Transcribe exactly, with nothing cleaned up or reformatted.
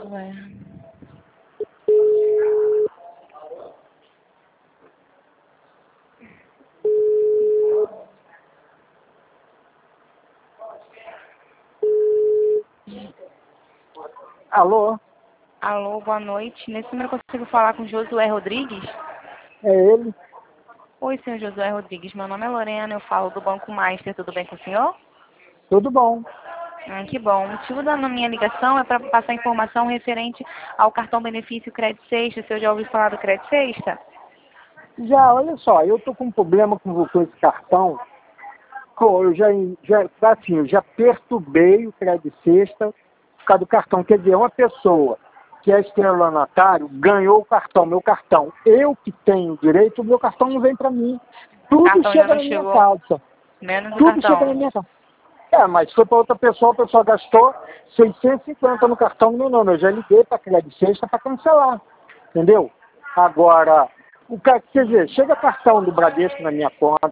Ué. Alô? Alô, boa noite. Nesse número eu consigo falar com Josué Rodrigues? É ele? Oi, senhor Josué Rodrigues. Meu nome é Lorena, eu falo do Banco Master. Tudo bem com o senhor? Tudo bom. Hum, que bom. O motivo da minha ligação é para passar informação referente ao cartão benefício Crédito Sexta. O senhor já ouviu falar do Crédito Sexta? Já, olha só, eu tô com um problema com, com esse cartão. Pô, eu já, já, assim, eu já perturbei o Crédito Sexta por causa do cartão. Quer dizer, uma pessoa que é estelionatário ganhou o cartão, meu cartão. Eu que tenho direito, o meu cartão não vem para mim. O Tudo cartão ainda chega não na minha chegou, casa. menos o Tudo chega na cartão. minha casa. É, mas foi para outra pessoa, a pessoa gastou seiscentos e cinquenta no cartão no meu nome. Eu já liguei para a Crédito Sexta para cancelar. Entendeu? Agora, o cara, quer dizer, chega cartão do Bradesco na minha conta,